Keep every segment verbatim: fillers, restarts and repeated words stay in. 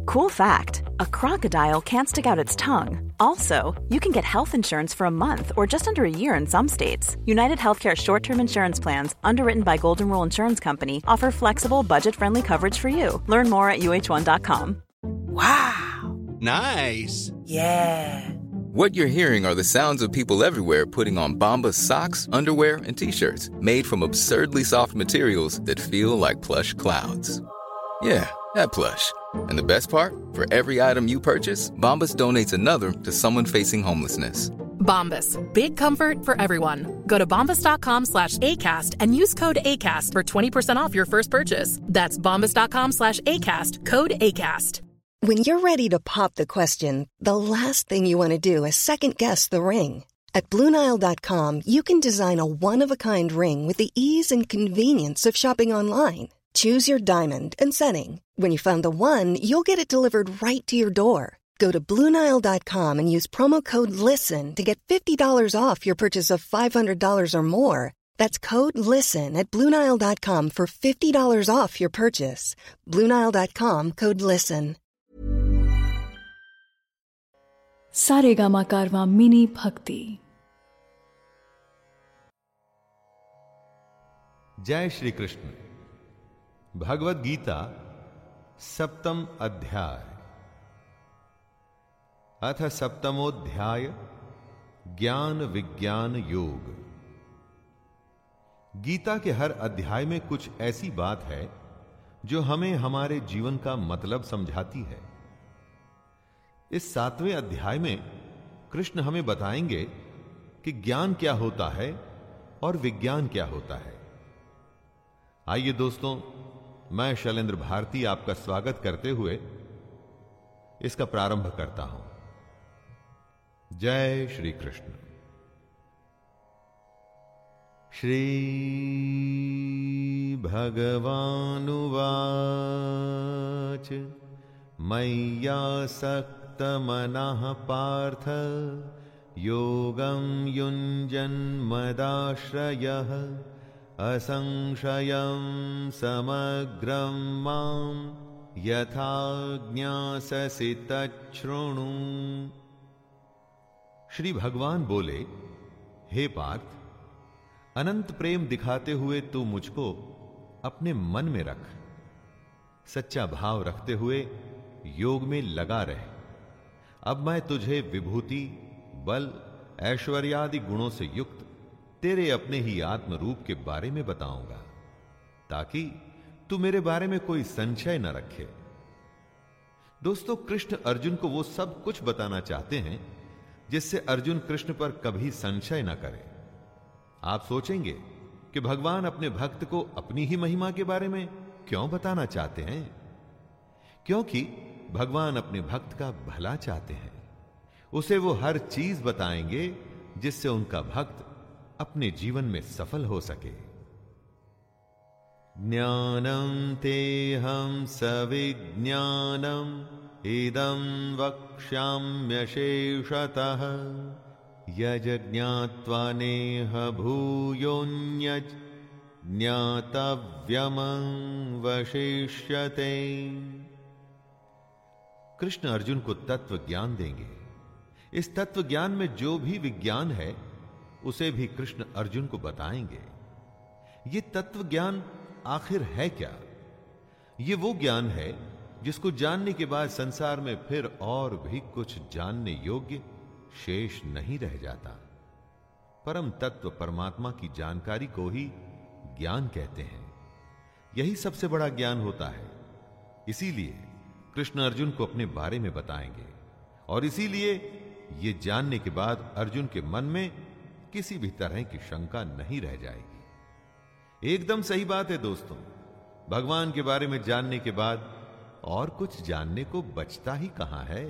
Cool fact, a crocodile can't stick out its tongue. Also, you can get health insurance for a month or just under a year in some states. United Healthcare short-term insurance plans, underwritten by Golden Rule Insurance Company, offer flexible, budget-friendly coverage for you. Learn more at U H one dot com. Wow! Nice! Yeah! What you're hearing are the sounds of people everywhere putting on Bombas socks, underwear, and T-shirts made from absurdly soft materials that feel like plush clouds. Yeah, that plush. And the best part? For every item you purchase, Bombas donates another to someone facing homelessness. Bombas. Big comfort for everyone. Go to bombas.com slash ACAST and use code ACAST for twenty percent off your first purchase. That's bombas.com slash ACAST. Code ACAST. When you're ready to pop the question, the last thing you want to do is second-guess the ring. At Blue Nile dot com, you can design a one-of-a-kind ring with the ease and convenience of shopping online. Choose your diamond and setting. When you find the one, you'll get it delivered right to your door. Go to Blue Nile dot com and use promo code LISTEN to get fifty dollars off your purchase of five hundred dollars or more. That's code LISTEN at Blue Nile dot com for fifty dollars off your purchase. Blue Nile dot com, code LISTEN. Saregama Karwaan mini भक्ति। जय श्री कृष्ण। भगवद गीता सप्तम अध्याय। अथ सप्तमोध्याय ज्ञान विज्ञान योग। गीता के हर अध्याय में कुछ ऐसी बात है जो हमें हमारे जीवन का मतलब समझाती है। इस सातवें अध्याय में कृष्ण हमें बताएंगे कि ज्ञान क्या होता है और विज्ञान क्या होता है। आइए दोस्तों, मैं शैलेंद्र भारती आपका स्वागत करते हुए इसका प्रारंभ करता हूं। जय श्री कृष्ण। श्री भगवानुवाच मय्यासक्तमनः पार्थ योगं युञ्जन्मदाश्रयः असंशयं समग्रं मां यथा ज्ञास्यसि तच्छृणु। श्री भगवान बोले, हे पार्थ, अनंत प्रेम दिखाते हुए तू मुझको अपने मन में रख। सच्चा भाव रखते हुए योग में लगा रहे। अब मैं तुझे विभूति, बल, ऐश्वर्यादि गुणों से युक्त तेरे अपने ही आत्म रूप के बारे में बताऊंगा, ताकि तू मेरे बारे में कोई संशय न रखे। दोस्तों, कृष्ण अर्जुन को वो सब कुछ बताना चाहते हैं जिससे अर्जुन कृष्ण पर कभी संशय न करे। आप सोचेंगे कि भगवान अपने भक्त को अपनी ही महिमा के बारे में क्यों बताना चाहते हैं? क्योंकि भगवान अपने भक्त का भला चाहते हैं। उसे वो हर चीज बताएंगे जिससे उनका भक्त अपने जीवन में सफल हो सके। ज्ञानं तेहं सविज्ञानम इदं वक्ष्याम्यशेषतः यज्ञात्वा नेह भूयोऽन्यज् ज्ञातव्यमं वशिष्यते। कृष्ण अर्जुन को तत्व ज्ञान देंगे। इस तत्व ज्ञान में जो भी विज्ञान है उसे भी कृष्ण अर्जुन को बताएंगे। ये तत्व ज्ञान आखिर है क्या? ये वो ज्ञान है जिसको जानने के बाद संसार में फिर और भी कुछ जानने योग्य शेष नहीं रह जाता। परम तत्व परमात्मा की जानकारी को ही ज्ञान कहते हैं। यही सबसे बड़ा ज्ञान होता है। इसीलिए कृष्ण अर्जुन को अपने बारे में बताएंगे और इसीलिए ये जानने के बाद अर्जुन के मन में किसी भी तरह की शंका नहीं रह जाएगी। एकदम सही बात है दोस्तों। भगवान के बारे में जानने के बाद और कुछ जानने को बचता ही कहां है।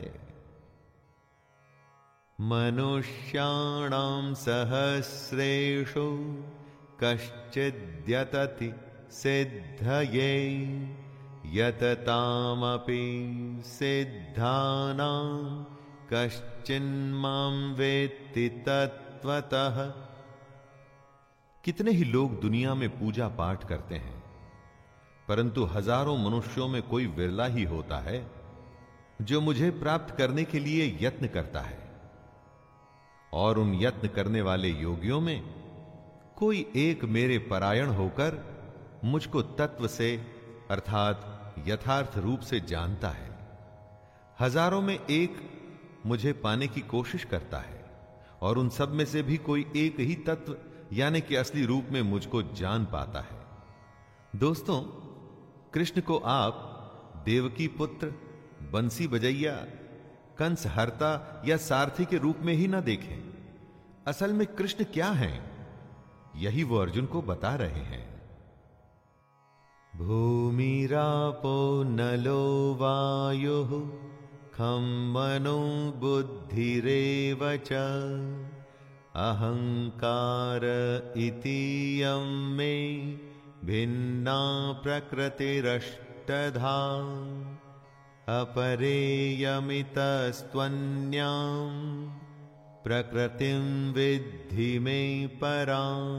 मनुष्याणां सहस्रेषु कश्चिद्यतति सिद्धये यततामपि सिद्धानां कश्चिन्मां वेत्ति तत्त्वतः। कितने ही लोग दुनिया में पूजा पाठ करते हैं, परंतु हजारों मनुष्यों में कोई विरला ही होता है जो मुझे प्राप्त करने के लिए यत्न करता है, और उन यत्न करने वाले योगियों में कोई एक मेरे परायण होकर मुझको तत्व से अर्थात यथार्थ रूप से जानता है। हजारों में एक मुझे पाने की कोशिश करता है, और उन सब में से भी कोई एक ही तत्व यानी कि असली रूप में मुझको जान पाता है। दोस्तों, कृष्ण को आप देवकी पुत्र, बंसी बजैया, कंस हरता या सारथी के रूप में ही ना देखें। असल में कृष्ण क्या हैं, यही वो अर्जुन को बता रहे हैं। भूमिरापो नलो वायुः खं मनो बुद्धिरेव च अहंकार इति यं मे भिन्ना प्रकृतिरष्टधा अपरेयमितस्त्वन्यां प्रकृतिं विद्धि मे परां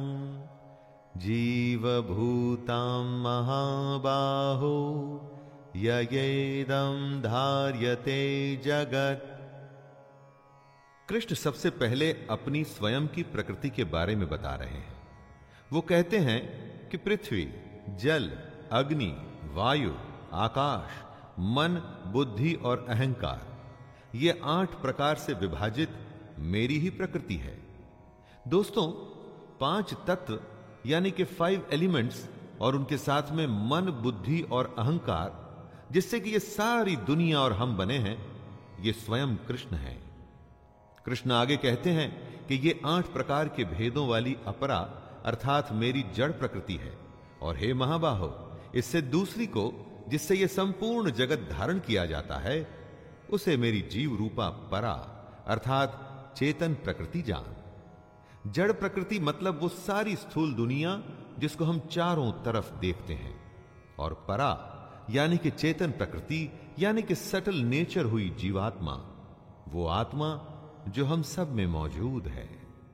जीवभूतां महाबाहो ययेदं धार्यते जगत्। कृष्ण सबसे पहले अपनी स्वयं की प्रकृति के बारे में बता रहे हैं। वो कहते हैं कि पृथ्वी, जल, अग्नि, वायु, आकाश, मन, बुद्धि और अहंकार, ये आठ प्रकार से विभाजित मेरी ही प्रकृति है। दोस्तों, पांच तत्व यानी कि फाइव एलिमेंट्स और उनके साथ में मन, बुद्धि और अहंकार, जिससे कि ये सारी दुनिया और हम बने हैं, ये स्वयं कृष्ण है। कृष्ण आगे कहते हैं कि ये आठ प्रकार के भेदों वाली अपरा अर्थात मेरी जड़ प्रकृति है, और हे महाबाहो, इससे दूसरी को जिससे ये संपूर्ण जगत धारण किया जाता है, उसे मेरी जीव रूपा परा अर्थात चेतन प्रकृति जान। जड़ प्रकृति मतलब वो सारी स्थूल दुनिया जिसको हम चारों तरफ देखते हैं, और परा यानी कि चेतन प्रकृति यानी कि सटल नेचर हुई जीवात्मा, वो आत्मा जो हम सब में मौजूद है।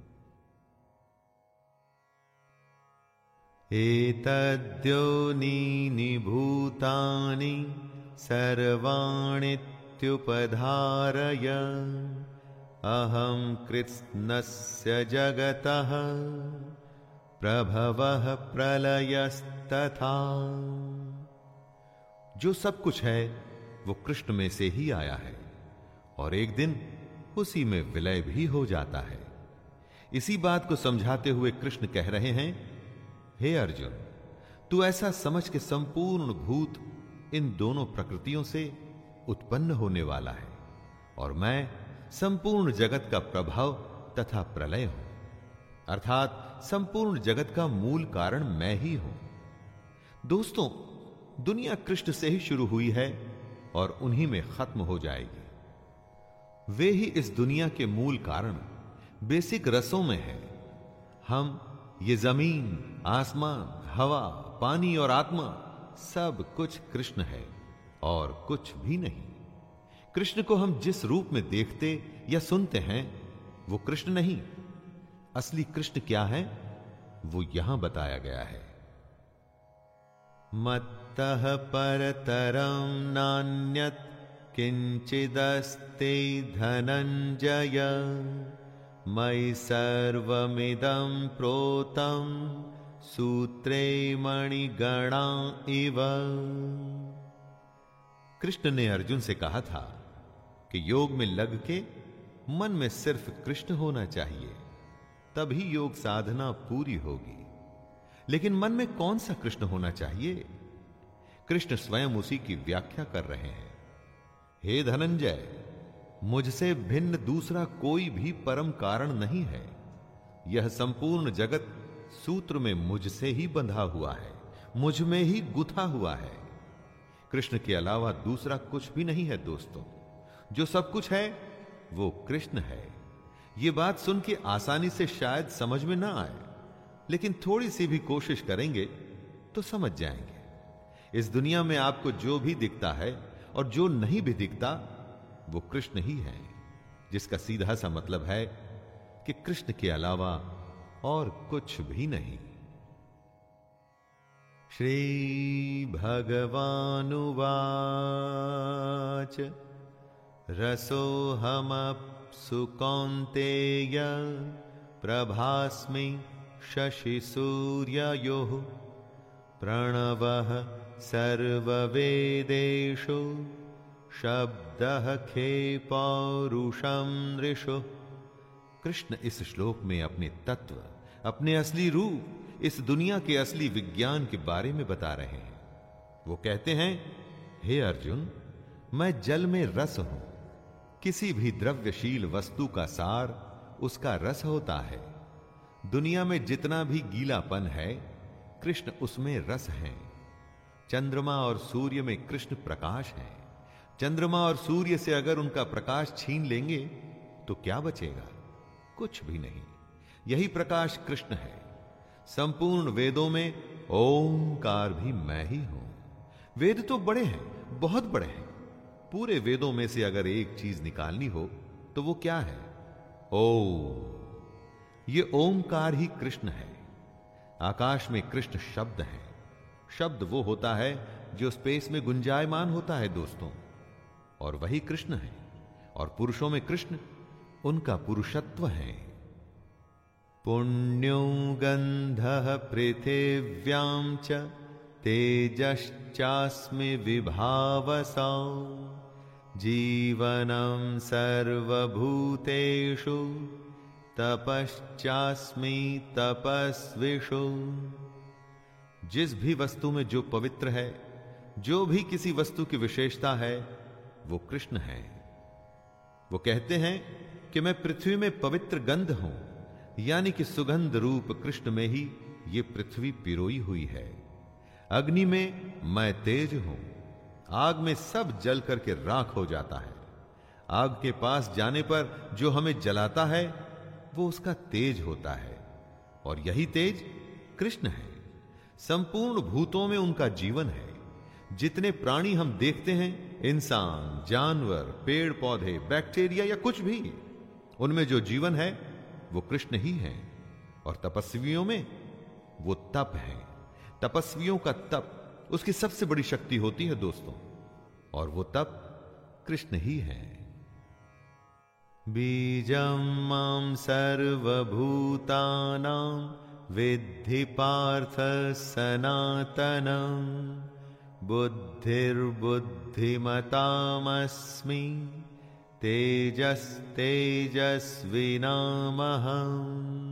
एतद्योनीनि भूतानि सर्वाणीत्युपधारय अहं कृत्स्नस्य जगतः प्रभवः प्रलयस्तथा। जो सब कुछ है वो कृष्ण में से ही आया है, और एक दिन उसी में विलय भी हो जाता है। इसी बात को समझाते हुए कृष्ण कह रहे हैं, हे अर्जुन, तू ऐसा समझ के संपूर्ण भूत इन दोनों प्रकृतियों से उत्पन्न होने वाला है, और मैं संपूर्ण जगत का प्रभाव तथा प्रलय हूं, अर्थात संपूर्ण जगत का मूल कारण मैं ही हूं। दोस्तों, दुनिया कृष्ण से ही शुरू हुई है और उन्हीं में खत्म हो जाएगी। वे ही इस दुनिया के मूल कारण बेसिक रसों में है। हम ये जमीन, आसमान, हवा, पानी और आत्मा सब कुछ कृष्ण है और कुछ भी नहीं। कृष्ण को हम जिस रूप में देखते या सुनते हैं वो कृष्ण नहीं। असली कृष्ण क्या है वो यहां बताया गया है। मत्तः परतरं नान्यत् किंचिदस्ति धनंजय मयि सर्वमिदं प्रोतं सूत्रे मणिगणा इव। कृष्ण ने अर्जुन से कहा था कि योग में लग के मन में सिर्फ कृष्ण होना चाहिए, तभी योग साधना पूरी होगी। लेकिन मन में कौन सा कृष्ण होना चाहिए? कृष्ण स्वयं उसी की व्याख्या कर रहे हैं। हे धनंजय, मुझसे भिन्न दूसरा कोई भी परम कारण नहीं है। यह संपूर्ण जगत सूत्र में मुझसे ही बंधा हुआ है, मुझ में ही गुथा हुआ है। कृष्ण के अलावा दूसरा कुछ भी नहीं है। दोस्तों, जो सब कुछ है वो कृष्ण है। यह बात सुन के आसानी से शायद समझ में ना आए, लेकिन थोड़ी सी भी कोशिश करेंगे तो समझ जाएंगे। इस दुनिया में आपको जो भी दिखता है और जो नहीं भी दिखता वो कृष्ण ही है, जिसका सीधा सा मतलब है कि कृष्ण के अलावा और कुछ भी नहीं। श्री भगवानुवाच रसोऽहमप्सु कौन्तेय प्रभास्मि शशिसूर्ययोः प्रणवः सर्ववेदेषु शब्दः खे पौरुषं नृषु। कृष्ण इस श्लोक में अपने तत्व, अपने असली रूप, इस दुनिया के असली विज्ञान के बारे में बता रहे हैं। वो कहते हैं, हे अर्जुन, मैं जल में रस हूं। किसी भी द्रव्यशील वस्तु का सार उसका रस होता है। दुनिया में जितना भी गीलापन है, कृष्ण उसमें रस है। चंद्रमा और सूर्य में कृष्ण प्रकाश है। चंद्रमा और सूर्य से अगर उनका प्रकाश छीन लेंगे तो क्या बचेगा? कुछ भी नहीं। यही प्रकाश कृष्ण है। संपूर्ण वेदों में ओंकार भी मैं ही हूं। वेद तो बड़े हैं, बहुत बड़े हैं। पूरे वेदों में से अगर एक चीज निकालनी हो तो वो क्या है? ओम। ये ओंकार ही कृष्ण है। आकाश में कृष्ण शब्द है। शब्द वो होता है जो स्पेस में गुंजायमान होता है दोस्तों, और वही कृष्ण है। और पुरुषों में कृष्ण उनका पुरुषत्व है। पुण्यो गंधः पृथिव्यां च तेजश्चास्मि विभावसौ जीवनं सर्वभूतेषु तपश्चास्मि तपस्विषु। जिस भी वस्तु में जो पवित्र है, जो भी किसी वस्तु की विशेषता है, वो कृष्ण है। वो कहते हैं कि मैं पृथ्वी में पवित्र गंध हूं, यानी कि सुगंध रूप कृष्ण में ही ये पृथ्वी पिरोई हुई है। अग्नि में मैं तेज हूं। आग में सब जल करके राख हो जाता है। आग के पास जाने पर जो हमें जलाता है वो उसका तेज होता है, और यही तेज कृष्ण है। संपूर्ण भूतों में उनका जीवन है। जितने प्राणी हम देखते हैं, इंसान, जानवर, पेड़ पौधे, बैक्टीरिया या कुछ भी, उनमें जो जीवन है वो कृष्ण ही है। और तपस्वियों में वो तप है। तपस्वियों का तप उसकी सबसे बड़ी शक्ति होती है दोस्तों, और वो तप कृष्ण ही है। बीजं मां सर्वभूतानां विद्धि पार्थ सनातनं बुद्धिर्बुद्धिमतामस्मि तेजस्तेजस्विनामहम्।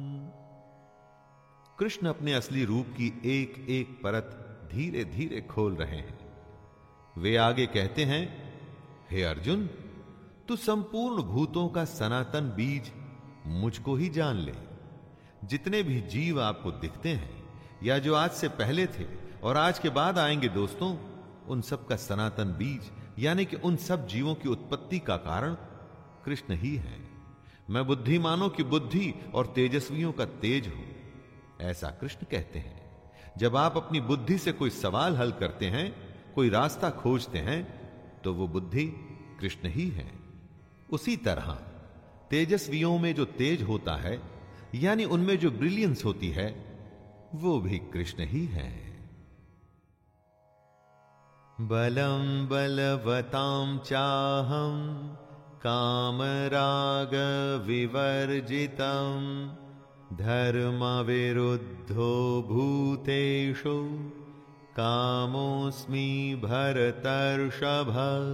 कृष्ण अपने असली रूप की एक एक परत धीरे धीरे खोल रहे हैं। वे आगे कहते हैं, हे अर्जुन, तू संपूर्ण भूतों का सनातन बीज मुझको ही जान ले। जितने भी जीव आपको दिखते हैं, या जो आज से पहले थे और आज के बाद आएंगे दोस्तों, उन सब का सनातन बीज यानी कि उन सब जीवों की उत्पत्ति का कारण कृष्ण ही है। मैं बुद्धिमानों की बुद्धि और तेजस्वियों का तेज हूं, ऐसा कृष्ण कहते हैं। जब आप अपनी बुद्धि से कोई सवाल हल करते हैं, कोई रास्ता खोजते हैं, तो वो बुद्धि कृष्ण ही है। उसी तरह तेजस्वियों में जो तेज होता है, यानी उनमें जो ब्रिलियंस होती है, वो भी कृष्ण ही है। बलम बलवतां चाहं कामराग विवर्जितं धर्म विरुद्धो भूतेषु कामोस्मि भरतर्षभ।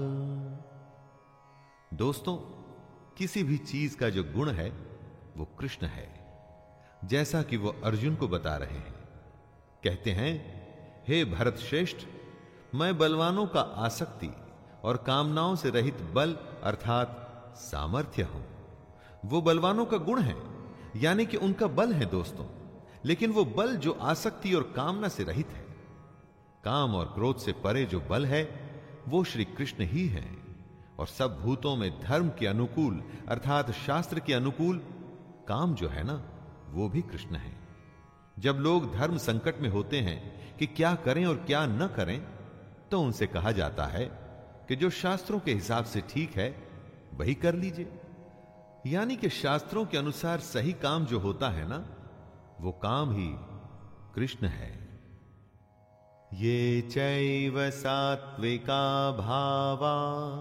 दोस्तों, किसी भी चीज का जो गुण है वो कृष्ण है, जैसा कि वो अर्जुन को बता रहे हैं। कहते हैं, हे भरत श्रेष्ठ, मैं बलवानों का आसक्ति और कामनाओं से रहित बल अर्थात सामर्थ्य हूं। वो बलवानों का गुण है, यानी कि उनका बल है दोस्तों, लेकिन वो बल जो आसक्ति और कामना से रहित है। काम और क्रोध से परे जो बल है वो श्री कृष्ण ही है। और सब भूतों में धर्म के अनुकूल अर्थात शास्त्र के अनुकूल काम जो है ना, वो भी कृष्ण है। जब लोग धर्म संकट में होते हैं कि क्या करें और क्या न करें, तो उनसे कहा जाता है कि जो शास्त्रों के हिसाब से ठीक है वही कर लीजिए। यानी कि शास्त्रों के अनुसार सही काम जो होता है ना, वो काम ही कृष्ण है। ये चैव सात्विका भावा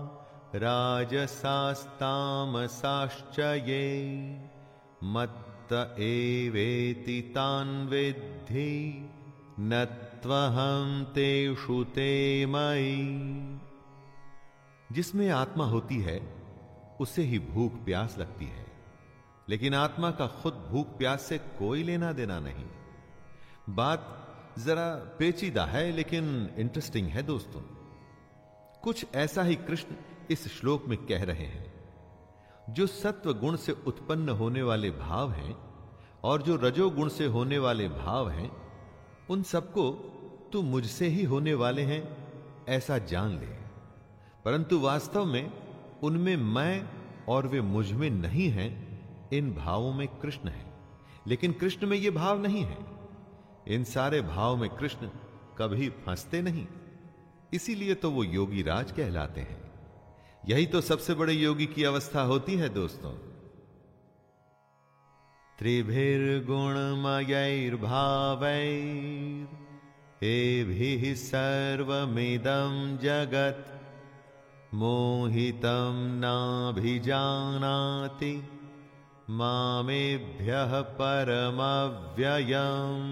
राजसास्तामसाश्च ये मत्त एवेति तान् विद्धि न त्वहं तेषु ते मयि। जिसमें आत्मा होती है उसे ही भूख प्यास लगती है, लेकिन आत्मा का खुद भूख प्यास से कोई लेना देना नहीं। बात जरा पेचीदा है लेकिन इंटरेस्टिंग है दोस्तों। कुछ ऐसा ही कृष्ण इस श्लोक में कह रहे हैं। जो सत्व गुण से उत्पन्न होने वाले भाव हैं और जो रजोगुण से होने वाले भाव हैं, उन सबको तू मुझसे ही होने वाले हैं ऐसा जान ले, परंतु वास्तव में उनमें मैं और वे मुझ में नहीं हैं। इन भावों में कृष्ण है, लेकिन कृष्ण में ये भाव नहीं है। इन सारे भाव में कृष्ण कभी फंसते नहीं, इसीलिए तो वो योगी राज कहलाते हैं। यही तो सबसे बड़े योगी की अवस्था होती है दोस्तों। त्रिभिर्गुणमयैर्भावैर् एभिः सर्वमिदं जगत् मोहितं नाभिजानाति मामेभ्यः परमव्ययम्।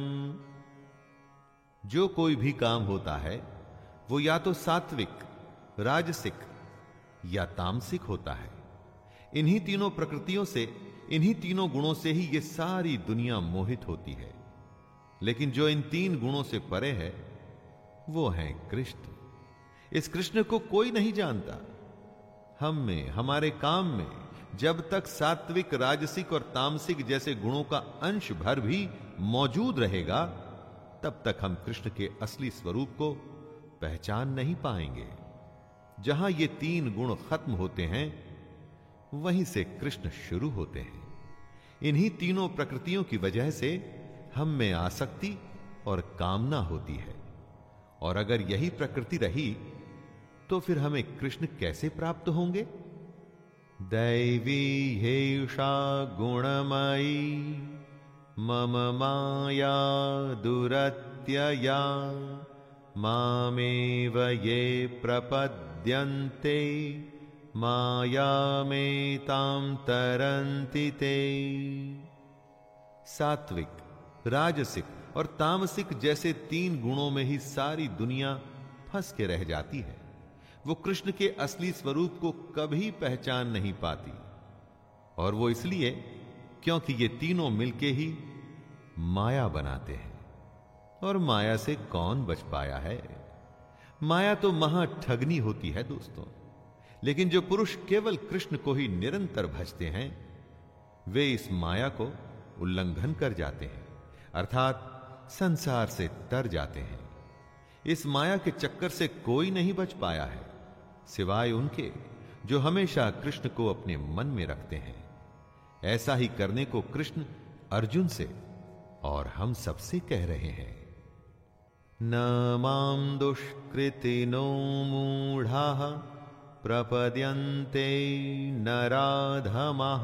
जो कोई भी काम होता है वो या तो सात्विक, राजसिक या तामसिक होता है। इन्हीं तीनों प्रकृतियों से, इन्हीं तीनों गुणों से ही ये सारी दुनिया मोहित होती है। लेकिन जो इन तीन गुणों से परे है वो है कृष्ण। इस कृष्ण को कोई नहीं जानता। हम में, हमारे काम में जब तक सात्विक, राजसिक और तामसिक जैसे गुणों का अंश भर भी मौजूद रहेगा, तब तक हम कृष्ण के असली स्वरूप को पहचान नहीं पाएंगे। जहां ये तीन गुण खत्म होते हैं वहीं से कृष्ण शुरू होते हैं। इन्हीं तीनों प्रकृतियों की वजह से हम में आसक्ति और कामना होती है, और अगर यही प्रकृति रही तो फिर हमें कृष्ण कैसे प्राप्त होंगे? दैवी हेषा गुणमयी मम माया दुरत्यया मामेव ये प्रपद्यन्ते मायामेतां तरन्ति ते। सात्विक, राजसिक और तामसिक जैसे तीन गुणों में ही सारी दुनिया फंस के रह जाती है। वो कृष्ण के असली स्वरूप को कभी पहचान नहीं पाती, और वो इसलिए क्योंकि ये तीनों मिलके ही माया बनाते हैं। और माया से कौन बच पाया है? माया तो महा ठगनी होती है दोस्तों। लेकिन जो पुरुष केवल कृष्ण को ही निरंतर भजते हैं, वे इस माया को उल्लंघन कर जाते हैं, अर्थात संसार से तर जाते हैं। इस माया के चक्कर से कोई नहीं बच पाया है सिवाय उनके जो हमेशा कृष्ण को अपने मन में रखते हैं। ऐसा ही करने को कृष्ण अर्जुन से और हम सबसे कह रहे हैं। न मां दुष्कृतिनो मूढ़ाः प्रपद्यन्ते नराधमाः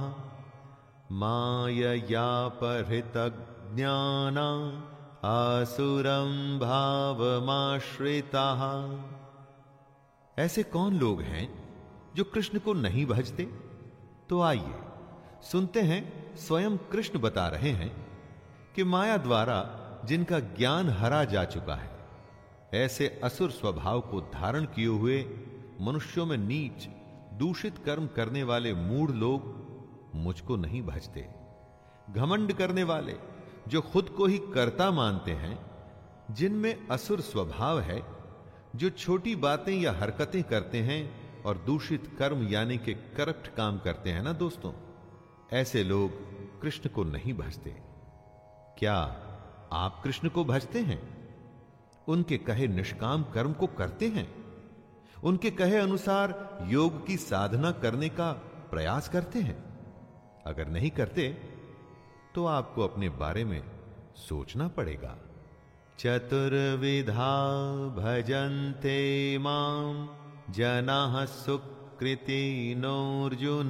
माययापहृतज्ञाना आसुरं भावमाश्रिताः। ऐसे कौन लोग हैं जो कृष्ण को नहीं भजते? तो आइए सुनते हैं, स्वयं कृष्ण बता रहे हैं कि माया द्वारा जिनका ज्ञान हरा जा चुका है, ऐसे असुर स्वभाव को धारण किए हुए मनुष्यों में नीच, दूषित कर्म करने वाले मूढ़ लोग मुझको नहीं भजते। घमंड करने वाले जो खुद को ही कर्ता मानते हैं, जिनमें असुर स्वभाव है, जो छोटी बातें या हरकतें करते हैं और दूषित कर्म यानी के करप्ट काम करते हैं ना दोस्तों, ऐसे लोग कृष्ण को नहीं भजते। क्या आप कृष्ण को भजते हैं? उनके कहे निष्काम कर्म को करते हैं? उनके कहे अनुसार योग की साधना करने का प्रयास करते हैं? अगर नहीं करते तो आपको अपने बारे में सोचना पड़ेगा। चतुर्विधा भजन्ते मां जनाः सुकृतिनोऽर्जुन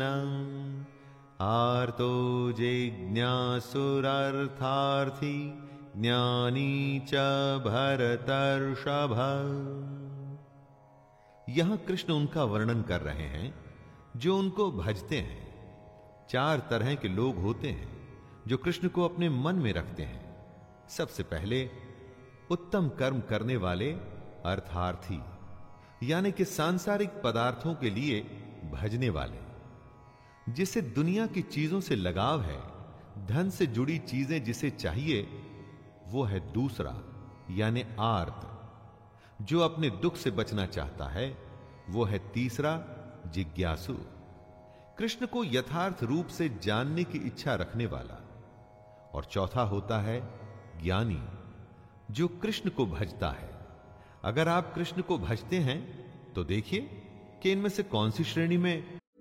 आर्तो जिज्ञासुरर्थार्थी ज्ञानी च भरतर्षभ। यहां कृष्ण उनका वर्णन कर रहे हैं जो उनको भजते हैं। चार तरह के लोग होते हैं जो कृष्ण को अपने मन में रखते हैं। सबसे पहले उत्तम कर्म करने वाले अर्थार्थी, यानी कि सांसारिक पदार्थों के लिए भजने वाले, जिसे दुनिया की चीजों से लगाव है, धन से जुड़ी चीजें जिसे चाहिए, वो है दूसरा यानी आर्त। जो अपने दुख से बचना चाहता है वो है तीसरा जिज्ञासु, कृष्ण को यथार्थ रूप से जानने की इच्छा रखने वाला। और चौथा होता है ज्ञानी, जो कृष्ण को भजता है। अगर आप कृष्ण को भजते हैं तो देखिए कि इनमें से कौन सी श्रेणी में।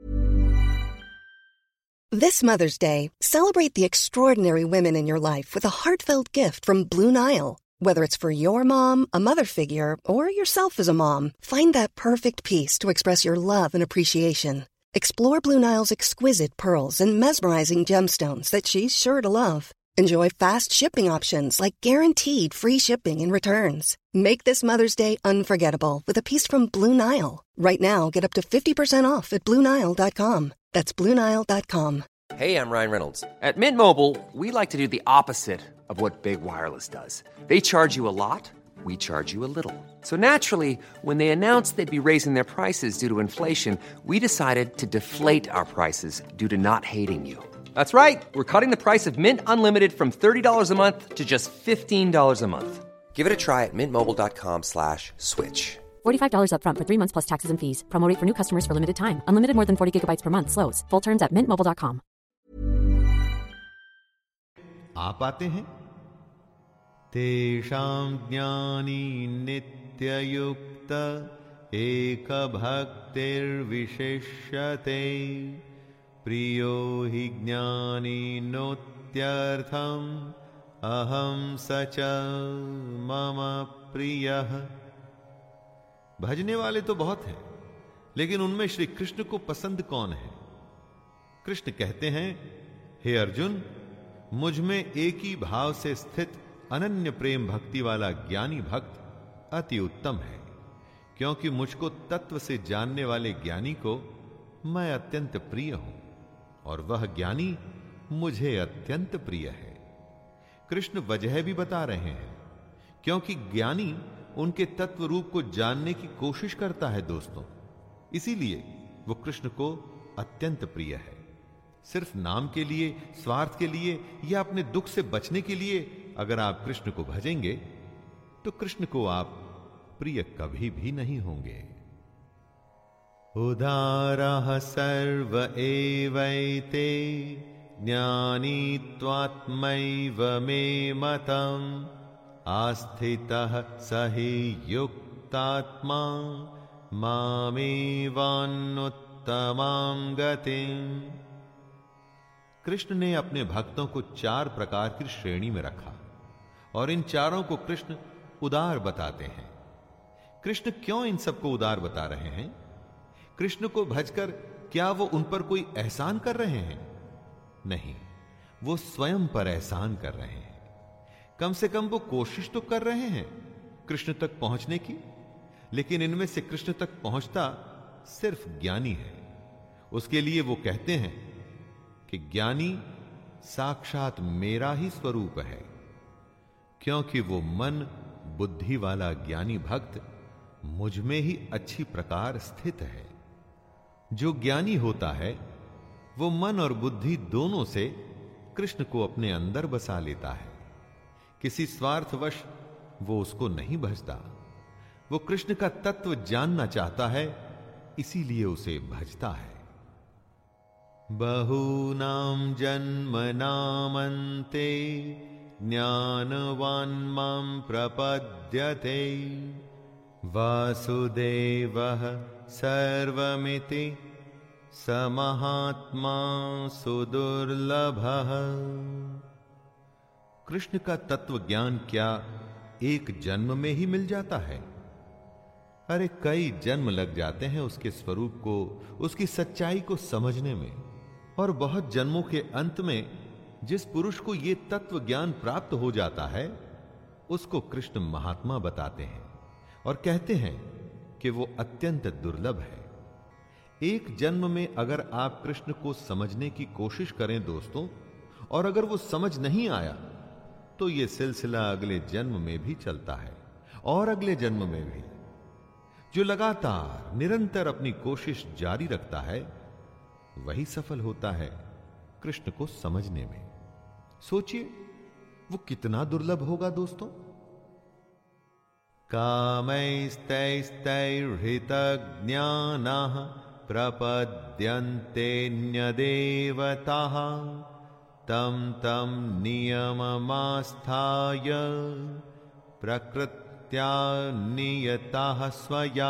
This Mother's Day, celebrate the extraordinary women in your life with a heartfelt gift from Blue Nile. Whether it's for your mom, a mother figure, or yourself as a mom, find that perfect piece to express your love and appreciation. Explore Blue Nile's exquisite pearls and mesmerizing gemstones that she's sure to love. Enjoy fast shipping options like guaranteed free shipping and returns. Make this Mother's Day unforgettable with a piece from Blue Nile. Right now, get up to fifty percent off at Blue Nile dot com. That's Blue Nile dot com. Hey, I'm Ryan Reynolds. At Mint Mobile, we like to do the opposite of what Big Wireless does. They charge you a lot, we charge you a little. So naturally, when they announced they'd be raising their prices due to inflation, we decided to deflate our prices due to not hating you. That's right. We're cutting the price of Mint Unlimited from thirty dollars a month to just fifteen dollars a month. Give it a try at mintmobile.com slash switch. forty-five dollars up front for three months plus taxes and fees. Promo rate for new customers for limited time. Unlimited more than forty gigabytes per month. Slows full terms at mint mobile dot com. आप आते हैं तेषां ज्ञानी नित्ययुक्त एक भक्तिर्विशिष्यते प्रियो हि ज्ञानी नोत्यर्थम अहम सच मम प्रियः। भजने वाले तो बहुत हैं, लेकिन उनमें श्री कृष्ण को पसंद कौन है? कृष्ण कहते हैं, हे अर्जुन, मुझ में एक ही भाव से स्थित अनन्य प्रेम भक्ति वाला ज्ञानी भक्त अति उत्तम है, क्योंकि मुझको तत्व से जानने वाले ज्ञानी को मैं अत्यंत प्रिय हूं और वह ज्ञानी मुझे अत्यंत प्रिय है। कृष्ण वजह भी बता रहे हैं, क्योंकि ज्ञानी उनके तत्व रूप को जानने की कोशिश करता है दोस्तों, इसीलिए वो कृष्ण को अत्यंत प्रिय है। सिर्फ नाम के लिए, स्वार्थ के लिए या अपने दुख से बचने के लिए अगर आप कृष्ण को भजेंगे तो कृष्ण को आप प्रिय कभी भी नहीं होंगे। उदारः सर्व एवैते ज्ञानी त्वात्मैव मे मतम् आस्थितः सहि युक्तात्मा मामेवान्नुत्तमां गतिम्। कृष्ण ने अपने भक्तों को चार प्रकार की श्रेणी में रखा और इन चारों को कृष्ण उदार बताते हैं। कृष्ण क्यों इन सबको उदार बता रहे हैं? कृष्ण को भजकर क्या वो उन पर कोई एहसान कर रहे हैं? नहीं, वो स्वयं पर एहसान कर रहे हैं। कम से कम वो कोशिश तो कर रहे हैं कृष्ण तक पहुंचने की, लेकिन इनमें से कृष्ण तक पहुंचता सिर्फ ज्ञानी है। उसके लिए वो कहते हैं कि ज्ञानी साक्षात मेरा ही स्वरूप है, क्योंकि वो मन बुद्धि वाला ज्ञानी भक्त मुझ में ही अच्छी प्रकार स्थित है। जो ज्ञानी होता है वो मन और बुद्धि दोनों से कृष्ण को अपने अंदर बसा लेता है। किसी स्वार्थवश वो उसको नहीं भजता, वो कृष्ण का तत्व जानना चाहता है, इसीलिए उसे भजता है। बहूनां जन्मनामन्ते ज्ञानवान् मां प्रपद्यते वासुदेवः सर्वमिति स महात्मा सुदुर्लभः। कृष्ण का तत्व ज्ञान क्या एक जन्म में ही मिल जाता है? अरे कई जन्म लग जाते हैं उसके स्वरूप को, उसकी सच्चाई को समझने में। और बहुत जन्मों के अंत में जिस पुरुष को यह तत्व ज्ञान प्राप्त हो जाता है उसको कृष्ण महात्मा बताते हैं और कहते हैं कि वो अत्यंत दुर्लभ है। एक जन्म में अगर आप कृष्ण को समझने की कोशिश करें दोस्तों, और अगर वो समझ नहीं आया, तो ये सिलसिला अगले जन्म में भी चलता है और अगले जन्म में भी। जो लगातार निरंतर अपनी कोशिश जारी रखता है, वही सफल होता है कृष्ण को समझने में। सोचिए वो कितना दुर्लभ होगा दोस्तों। कामैस्तैस्तैर्हृतज्ञानाः प्रपद्यन्तेऽन्यदेवताः तं तं नियममास्थाय प्रकृत्या नियताः स्वया।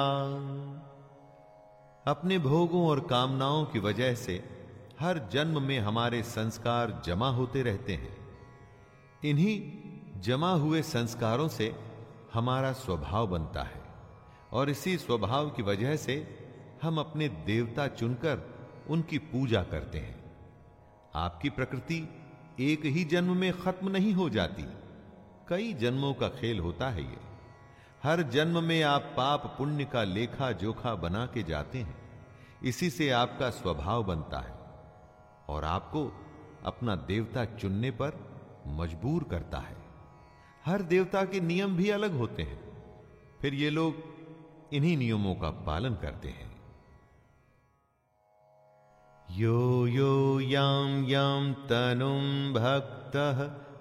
अपने भोगों और कामनाओं की वजह से हर जन्म में हमारे संस्कार जमा होते रहते हैं। इन्हीं जमा हुए संस्कारों से हमारा स्वभाव बनता है, और इसी स्वभाव की वजह से हम अपने देवता चुनकर उनकी पूजा करते हैं। आपकी प्रकृति एक ही जन्म में खत्म नहीं हो जाती, कई जन्मों का खेल होता है ये। हर जन्म में आप पाप पुण्य का लेखा जोखा बना के जाते हैं। इसी से आपका स्वभाव बनता है और आपको अपना देवता चुनने पर मजबूर करता है। हर देवता के नियम भी अलग होते हैं, फिर ये लोग इन्हीं नियमों का पालन करते हैं। यो यो यां यां तनुं भक्तः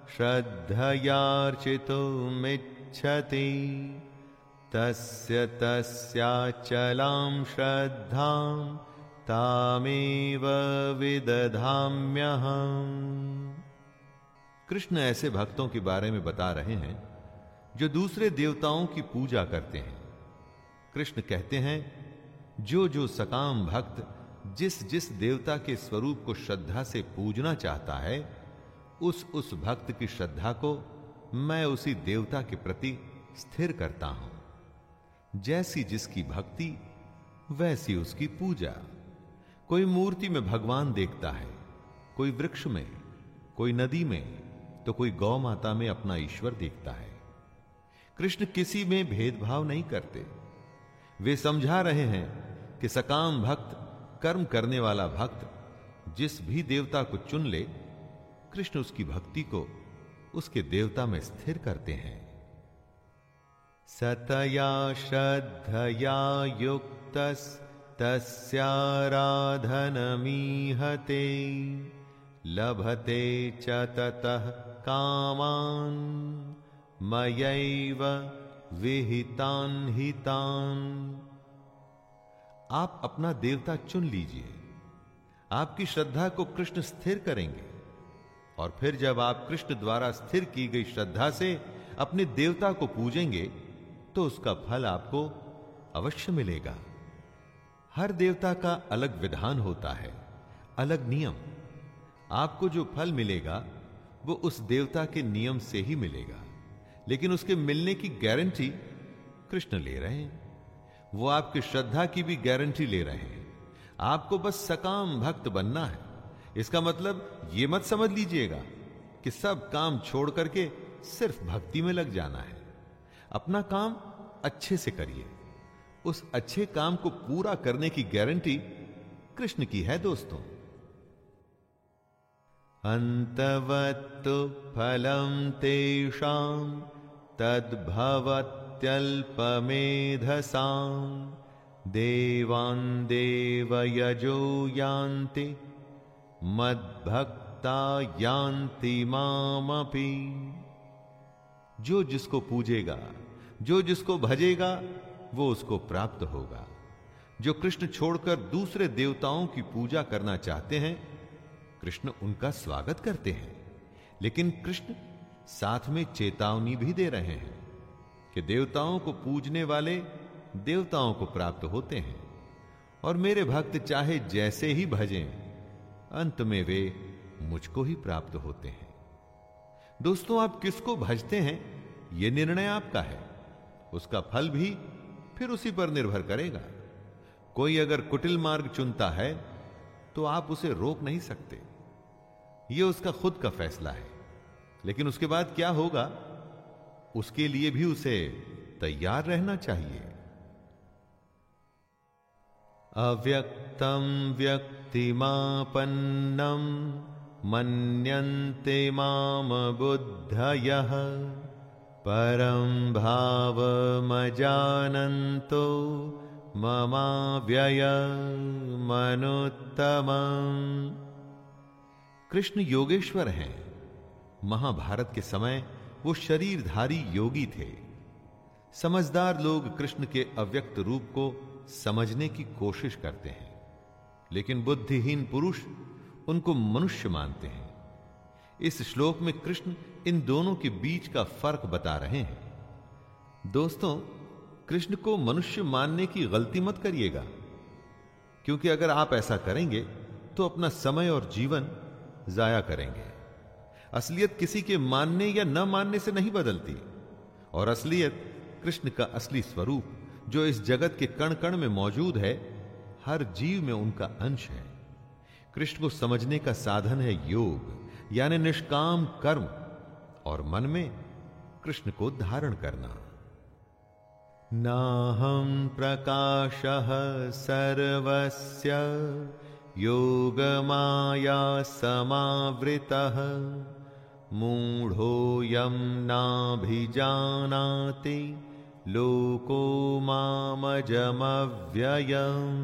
श्रद्धयार्चितुमिच्छति तस्य तस्याचलां श्रद्धां तामेव विदधाम्यहम्। कृष्ण ऐसे भक्तों के बारे में बता रहे हैं जो दूसरे देवताओं की पूजा करते हैं। कृष्ण कहते हैं, जो जो सकाम भक्त जिस जिस देवता के स्वरूप को श्रद्धा से पूजना चाहता है, उस उस भक्त की श्रद्धा को मैं उसी देवता के प्रति स्थिर करता हूं। जैसी जिसकी भक्ति वैसी उसकी पूजा। कोई मूर्ति में भगवान देखता है, कोई वृक्ष में, कोई नदी में, तो कोई गौ माता में अपना ईश्वर देखता है। कृष्ण किसी में भेदभाव नहीं करते। वे समझा रहे हैं कि सकाम भक्त, कर्म करने वाला भक्त जिस भी देवता को चुन ले, कृष्ण उसकी भक्ति को उसके देवता में स्थिर करते हैं। सतया श्रद्धया युक्तस्तस्याराधनमीहते लभते च ततः कामान् मयैव विहितान् हितान्। आप अपना देवता चुन लीजिए। आपकी श्रद्धा को कृष्ण स्थिर करेंगे, और फिर जब आप कृष्ण द्वारा स्थिर की गई श्रद्धा से अपने देवता को पूजेंगे, तो उसका फल आपको अवश्य मिलेगा। हर देवता का अलग विधान होता है, अलग नियम। आपको जो फल मिलेगा वो उस देवता के नियम से ही मिलेगा, लेकिन उसके मिलने की गारंटी कृष्ण ले रहे हैं। वो आपकी श्रद्धा की भी गारंटी ले रहे हैं। आपको बस सकाम भक्त बनना है। इसका मतलब ये मत समझ लीजिएगा कि सब काम छोड़ करके सिर्फ भक्ति में लग जाना है। अपना काम अच्छे से करिए। उस अच्छे काम को पूरा करने की गारंटी कृष्ण की है दोस्तों। अंतवत्तु फलं तेषां तद्भवत्यल्पमेधसां देवान् देवयजो यान्ति मद्भक्ता यान्ति मामपि। जो जिसको पूजेगा, जो जिसको भजेगा, वो उसको प्राप्त होगा। जो कृष्ण छोड़कर दूसरे देवताओं की पूजा करना चाहते हैं, कृष्ण उनका स्वागत करते हैं, लेकिन कृष्ण साथ में चेतावनी भी दे रहे हैं कि देवताओं को पूजने वाले देवताओं को प्राप्त होते हैं, और मेरे भक्त चाहे जैसे ही भजें, अंत में वे मुझको ही प्राप्त होते हैं। दोस्तों, आप किसको भजते हैं, यह निर्णय आपका है। उसका फल भी फिर उसी पर निर्भर करेगा। कोई अगर कुटिल मार्ग चुनता है तो आप उसे रोक नहीं सकते, यह उसका खुद का फैसला है। लेकिन उसके बाद क्या होगा, उसके लिए भी उसे तैयार रहना चाहिए। अव्यक्तं व्यक्तिमापन्नं मन्यन्ते माम बुद्धयः परं भावमजानन्तो ममाव्ययमनुत्तमम्। कृष्ण योगेश्वर हैं। महाभारत के समय वो शरीरधारी योगी थे। समझदार लोग कृष्ण के अव्यक्त रूप को समझने की कोशिश करते हैं, लेकिन बुद्धिहीन पुरुष उनको मनुष्य मानते हैं। इस श्लोक में कृष्ण इन दोनों के बीच का फर्क बता रहे हैं। दोस्तों, कृष्ण को मनुष्य मानने की गलती मत करिएगा, क्योंकि अगर आप ऐसा करेंगे तो अपना समय और जीवन जाया करेंगे। असलियत किसी के मानने या न मानने से नहीं बदलती, और असलियत कृष्ण का असली स्वरूप जो इस जगत के कण कण में मौजूद है, हर जीव में उनका अंश है। कृष्ण को समझने का साधन है योग, यानी निष्काम कर्म, और मन में कृष्ण को धारण करना। नाहं प्रकाशः सर्वस्य योगमाया समावृतः मूढ़ोऽयं नाभिजानाति लोको मामजमव्ययम्।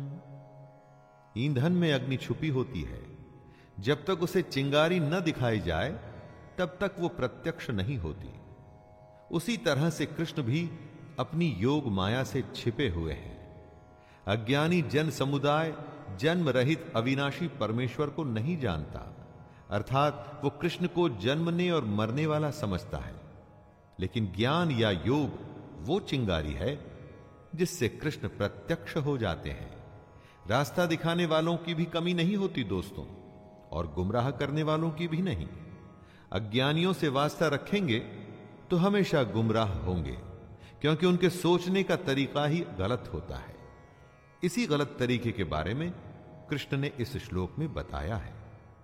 ईंधन में अग्नि छुपी होती है, जब तक उसे चिंगारी न दिखाई जाए तब तक वो प्रत्यक्ष नहीं होती। उसी तरह से कृष्ण भी अपनी योग माया से छिपे हुए हैं। अज्ञानी जन समुदाय जन्म रहित अविनाशी परमेश्वर को नहीं जानता, अर्थात वो कृष्ण को जन्मने और मरने वाला समझता है। लेकिन ज्ञान या योग वो चिंगारी है जिससे कृष्ण प्रत्यक्ष हो जाते हैं। रास्ता दिखाने वालों की भी कमी नहीं होती दोस्तों, और गुमराह करने वालों की भी नहीं। अज्ञानियों से वास्ता रखेंगे तो हमेशा गुमराह होंगे, क्योंकि उनके सोचने का तरीका ही गलत होता है। इसी गलत तरीके के बारे में कृष्ण ने इस श्लोक में बताया है।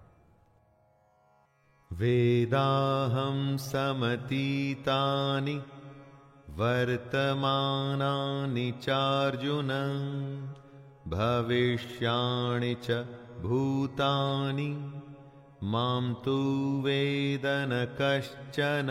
वेदाहं समतीतानि वर्तमानानि चार्जुन भविष्याणि च भूतानि मां तु वेद न कश्चन।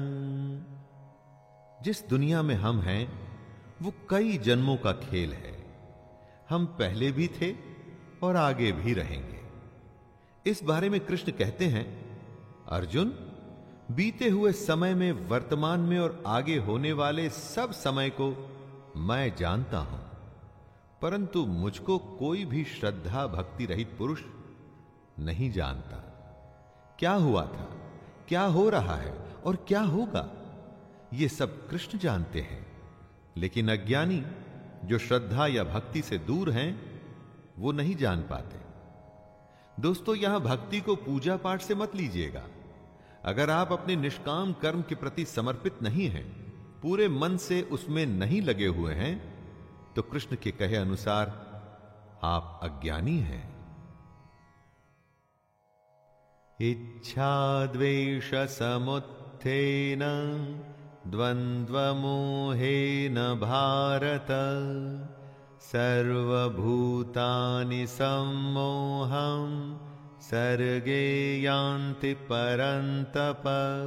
जिस दुनिया में हम हैं वो कई जन्मों का खेल है। हम पहले भी थे और आगे भी रहेंगे। इस बारे में कृष्ण कहते हैं, अर्जुन, बीते हुए समय में, वर्तमान में और आगे होने वाले सब समय को मैं जानता हूं, परंतु मुझको कोई भी श्रद्धा भक्ति रहित पुरुष नहीं जानता। क्या हुआ था, क्या हो रहा है और क्या होगा, ये सब कृष्ण जानते हैं। लेकिन अज्ञानी जो श्रद्धा या भक्ति से दूर हैं, वो नहीं जान पाते। दोस्तों, यहां भक्ति को पूजा पाठ से मत लीजिएगा। अगर आप अपने निष्काम कर्म के प्रति समर्पित नहीं हैं, पूरे मन से उसमें नहीं लगे हुए हैं, तो कृष्ण के कहे अनुसार आप अज्ञानी हैं। इच्छा द्वेष समुत्थेन द्वन्द्वमोहेन भारत सर्वभूतानि सम्मोहं सर्गे यान्ति परन्तप।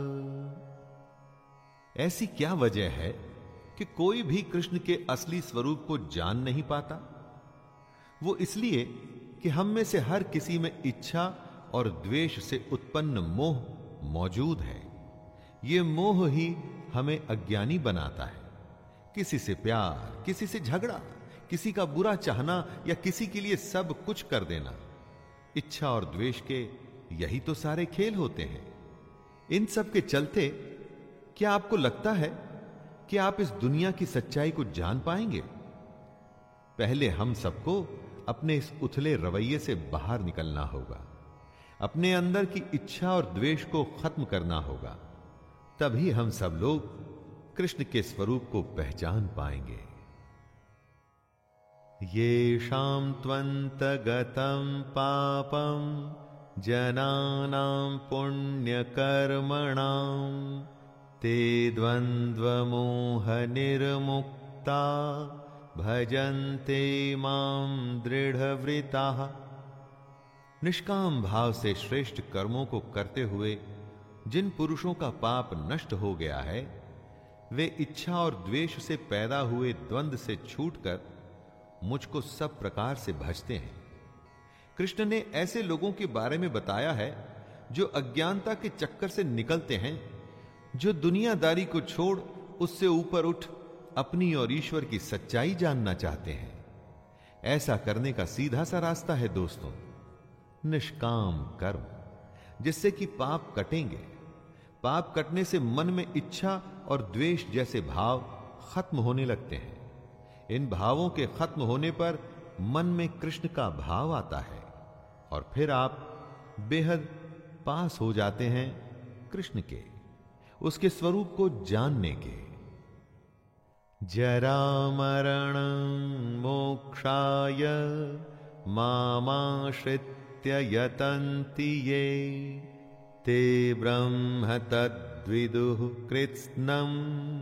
ऐसी क्या वजह है कि कोई भी कृष्ण के असली स्वरूप को जान नहीं पाता? वो इसलिए कि हम में से हर किसी में इच्छा और द्वेष से उत्पन्न मोह मौजूद है। ये मोह ही हमें अज्ञानी बनाता है। किसी से प्यार, किसी से झगड़ा, किसी का बुरा चाहना या किसी के लिए सब कुछ कर देना, इच्छा और द्वेष के यही तो सारे खेल होते हैं। इन सब के चलते क्या आपको लगता है कि आप इस दुनिया की सच्चाई को जान पाएंगे? पहले हम सबको अपने इस उथले रवैये से बाहर निकलना होगा, अपने अंदर की इच्छा और द्वेष को खत्म करना होगा। तभी हम सब लोग कृष्ण के स्वरूप को पहचान पाएंगे। येषां त्वन्तगतं पापं जनानां पुण्यकर्मणां ते द्वन्द्वमोह निर्मुक्ता भजन्ते मां दृढ़व्रताः। निष्काम भाव से श्रेष्ठ कर्मों को करते हुए जिन पुरुषों का पाप नष्ट हो गया है, वे इच्छा और द्वेष से पैदा हुए द्वंद्व से छूटकर मुझको सब प्रकार से भजते हैं। कृष्ण ने ऐसे लोगों के बारे में बताया है जो अज्ञानता के चक्कर से निकलते हैं, जो दुनियादारी को छोड़ उससे ऊपर उठ अपनी और ईश्वर की सच्चाई जानना चाहते हैं। ऐसा करने का सीधा सा रास्ता है दोस्तों, निष्काम कर्म, जिससे कि पाप कटेंगे। पाप कटने से मन में इच्छा और द्वेष जैसे भाव खत्म होने लगते हैं। इन भावों के खत्म होने पर मन में कृष्ण का भाव आता है और फिर आप बेहद पास हो जाते हैं कृष्ण के, उसके स्वरूप को जानने के। जरा मरण मोक्षाय मामाश्रित्य यतन्ति ये, ते ब्रह्म तद्विदुः कृत्स्नम्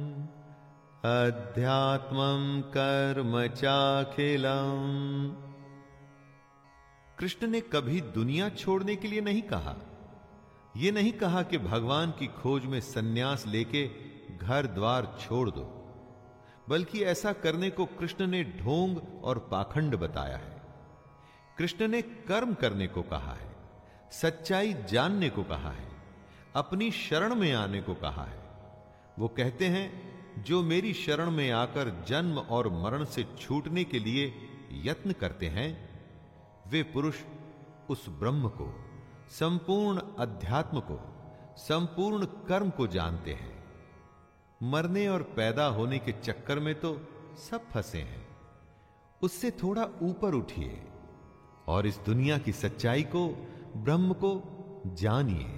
अध्यात्मं कर्म चाखिलम्। कृष्ण ने कभी दुनिया छोड़ने के लिए नहीं कहा। यह नहीं कहा कि भगवान की खोज में सन्यास लेके घर द्वार छोड़ दो, बल्कि ऐसा करने को कृष्ण ने ढोंग और पाखंड बताया है। कृष्ण ने कर्म करने को कहा है, सच्चाई जानने को कहा है, अपनी शरण में आने को कहा है। वो कहते हैं, जो मेरी शरण में आकर जन्म और मरण से छूटने के लिए यत्न करते हैं, वे पुरुष उस ब्रह्म को, संपूर्ण अध्यात्म को, संपूर्ण कर्म को जानते हैं। मरने और पैदा होने के चक्कर में तो सब फंसे हैं। उससे थोड़ा ऊपर उठिए और इस दुनिया की सच्चाई को, ब्रह्म को जानिए।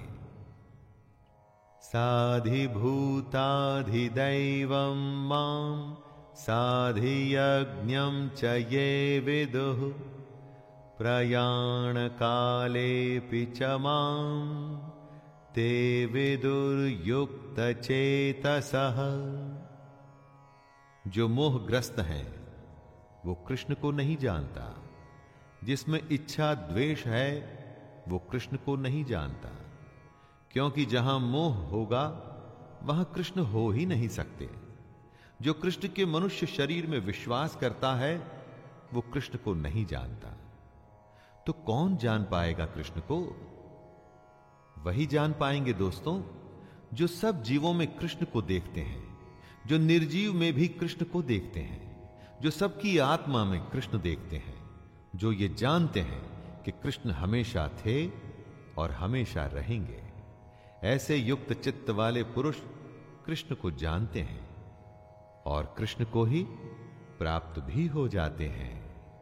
साधिभूताधिदैवं मां साधियज्ञं च ये विदुः, प्रयाण कालेऽपि च मां ते विदुर्युक्त चेतसः। जो मोहग्रस्त हैं वो कृष्ण को नहीं जानता, जिसमें इच्छा द्वेष है वो कृष्ण को नहीं जानता, क्योंकि जहां मोह होगा वहां कृष्ण हो ही नहीं सकते। जो कृष्ण के मनुष्य शरीर में विश्वास करता है वो कृष्ण को नहीं जानता। तो कौन जान पाएगा कृष्ण को? वही जान पाएंगे दोस्तों जो सब जीवों में कृष्ण को देखते हैं, जो निर्जीव में भी कृष्ण को देखते हैं, जो सबकी आत्मा में कृष्ण देखते हैं, जो ये जानते हैं कि कृष्ण हमेशा थे और हमेशा रहेंगे। ऐसे युक्त चित्त वाले पुरुष कृष्ण को जानते हैं और कृष्ण को ही प्राप्त भी हो जाते हैं।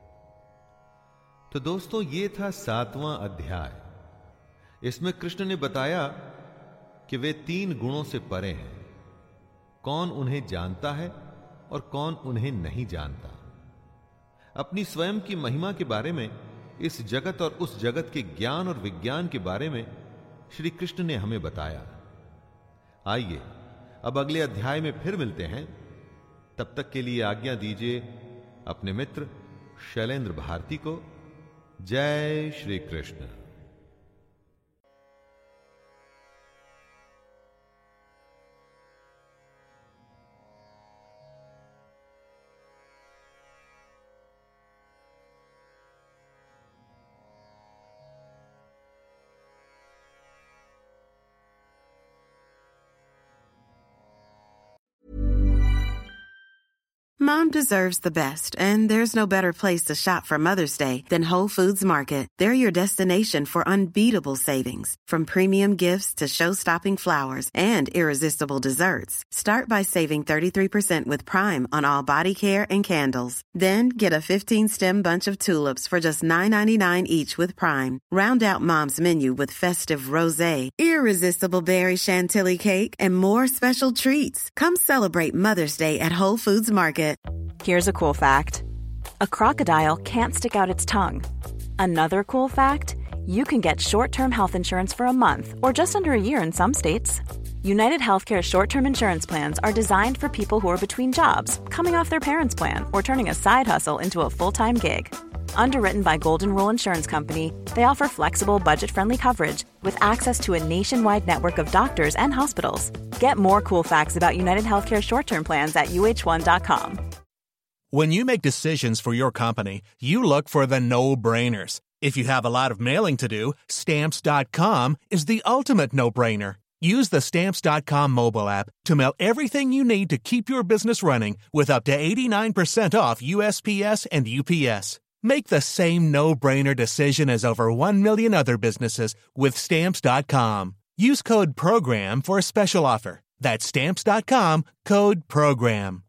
तो दोस्तों, ये था सातवां अध्याय। इसमें कृष्ण ने बताया कि वे तीन गुणों से परे हैं। कौन उन्हें जानता है और कौन उन्हें नहीं जानता। अपनी स्वयं की महिमा के बारे में, इस जगत और उस जगत के ज्ञान और विज्ञान के बारे में श्री कृष्ण ने हमें बताया। आइए अब अगले अध्याय में फिर मिलते हैं। तब तक के लिए आज्ञा दीजिए अपने मित्र शैलेंद्र भारती को। जय Shri Krishna. Mom deserves the best, and there's no better place to shop for Mother's Day than Whole Foods Market. They're your destination for unbeatable savings, from premium gifts to show-stopping flowers and irresistible desserts. Start by saving thirty-three percent with Prime on all body care and candles. Then get a fifteen-stem bunch of tulips for just nine ninety-nine each with Prime. Round out Mom's menu with festive rosé, irresistible berry chantilly cake, and more special treats. Come celebrate Mother's Day at Whole Foods Market. Here's a cool fact. A crocodile can't stick out its tongue. Another cool fact, you can get short-term health insurance for a month or just under a year in some states. United Healthcare short-term insurance plans are designed for people who are between jobs, coming off their parents' plan, or turning a side hustle into a full-time gig. Underwritten by Golden Rule Insurance Company, they offer flexible, budget-friendly coverage with access to a nationwide network of doctors and hospitals. Get more cool facts about United Healthcare short-term plans at U H one dot com. When you make decisions for your company, you look for the no-brainers. If you have a lot of mailing to do, Stamps dot com is the ultimate no-brainer. Use the Stamps dot com mobile app to mail everything you need to keep your business running with up to eighty-nine percent off U S P S and U P S. Make the same no-brainer decision as over one million other businesses with Stamps dot com. Use code PROGRAM for a special offer. That's Stamps dot com, code PROGRAM.